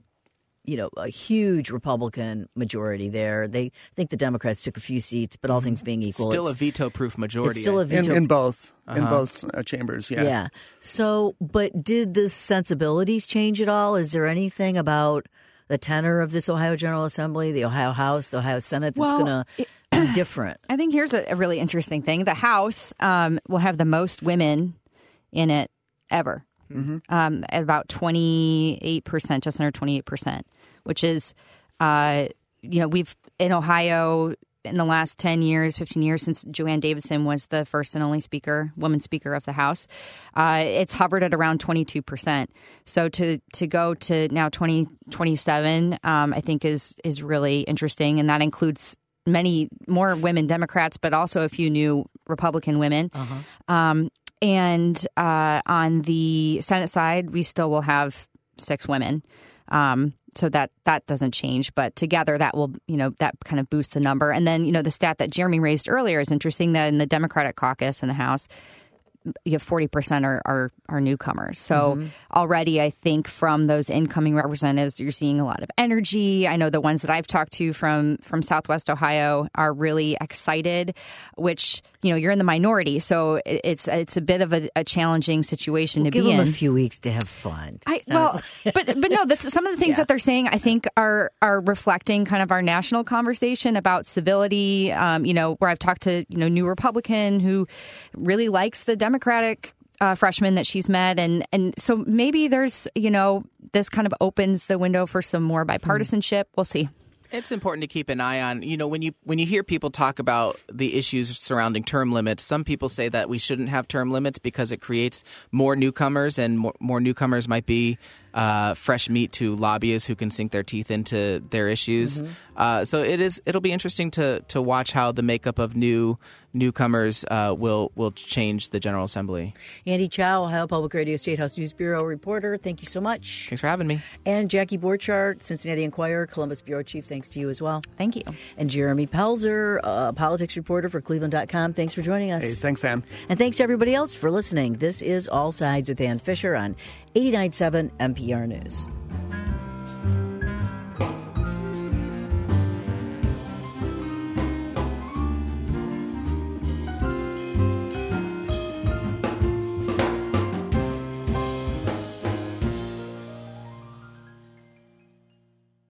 you know, a huge Republican majority there. They think the Democrats took a few seats, but all things being equal, Still it's, a veto-proof majority. it's still a veto. In, in both, Uh-huh. in both uh, chambers, yeah. Yeah. So, but did the sensibilities change at all? Is there anything about the tenor of this Ohio General Assembly, the Ohio House, the Ohio Senate that's Well, going to be different? I think here's a, a really interesting thing. The House um, will have the most women in it ever, mm-hmm. um, at about twenty-eight percent, just under twenty-eight percent, which is, uh, you know, we've in Ohio in the last ten years, fifteen years since Joanne Davison was the first and only speaker, woman speaker of the House, uh, it's hovered at around twenty-two percent. So to to go to now twenty twenty-seven, um, I think is is really interesting, and that includes many more women Democrats, but also a few new Republican women. Uh-huh. Um, and uh, on the Senate side, we still will have six women. Um, so that that doesn't change, but together that will, you know, that kind of boosts the number. And then, you know, the stat that Jeremy raised earlier is interesting that in the Democratic caucus in the House, you have forty percent are, are, are newcomers. So mm-hmm. already, I think from those incoming representatives, you're seeing a lot of energy. I know the ones that I've talked to from, from Southwest Ohio are really excited, which, you know, you're in the minority. So it, it's it's a bit of a, a challenging situation We'll to give be them in. a few weeks to have fun. I, well, but but no, that's, some of the things Yeah. that they're saying, I think, are are reflecting kind of our national conversation about civility. Um, you know, where I've talked to you know new Republican who really likes the Democratic uh, freshman that she's met, and and so maybe there's you know this kind of opens the window for some more bipartisanship. We'll see. It's important to keep an eye on, you know, when you when you hear people talk about the issues surrounding term limits, some people say that we shouldn't have term limits because it creates more newcomers, and more, more newcomers might be uh, fresh meat to lobbyists who can sink their teeth into their issues. Mm-hmm. Uh, so it is it'll be interesting to to watch how the makeup of new newcomers uh, will will change the General Assembly. Andy Chow, Ohio Public Radio State House News Bureau reporter, thank you so much. Thanks for having me. And Jackie Borchardt, Cincinnati Enquirer, Columbus Bureau Chief, thanks to you as well. Thank you. And Jeremy Pelzer, uh, politics reporter for Cleveland dot com, thanks for joining us. Hey, thanks, Ann. And thanks to everybody else for listening. This is All Sides with Ann Fisher on eighty-nine point seven N P R News.